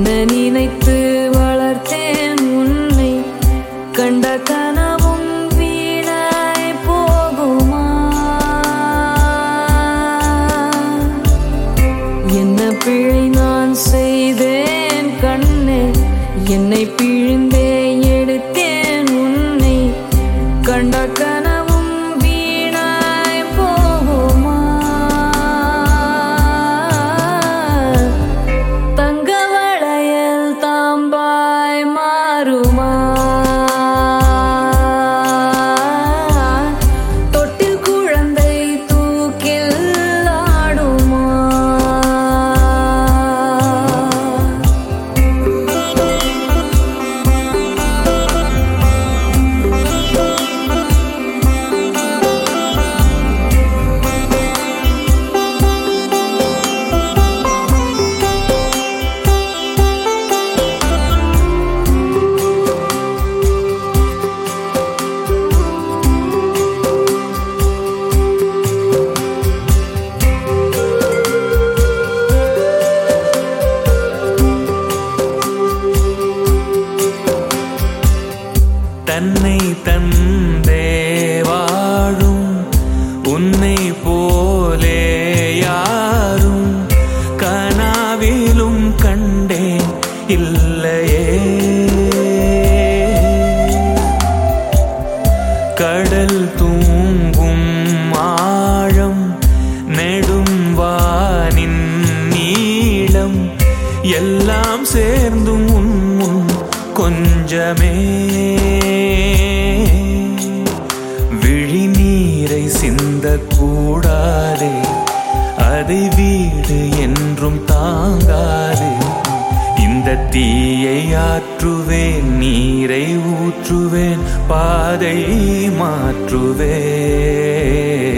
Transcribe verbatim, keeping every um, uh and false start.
என்ன நினைத்து வளர்த்தேன் உன்னை, கண்ட கனவும் வீணாய் போகுமா? என்ன பிழை நான் செய்தேன் கண்ணே, என்னை பிழிந்தே எடுத்தேன் உன்னை, கண்ட கனவும் வீணாய் போகுமா? தங்க வளையல் தாம்பாய் மாறுமா? தொட்டில் குழந்தை தூக்கில் ஆடுமா? தன்னை தந்தே வாழும் உன்னை போலே யாரும் கனாவிலும் கண்டேன் இல்லையே. கடல் தூங்கும் ஆழம் நெடும் வானின் நீளம் எல்லாம் சேர்ந்தும் உன் முன் கொஞ்சமே. விழிநீரை சிந்தக்கூடாதே, அதை வீடு என்றும் தாங்காதே. இந்த தீயை ஆற்றுவேன், நீரை ஊற்றுவேன், பாதை மாற்றுவேன்.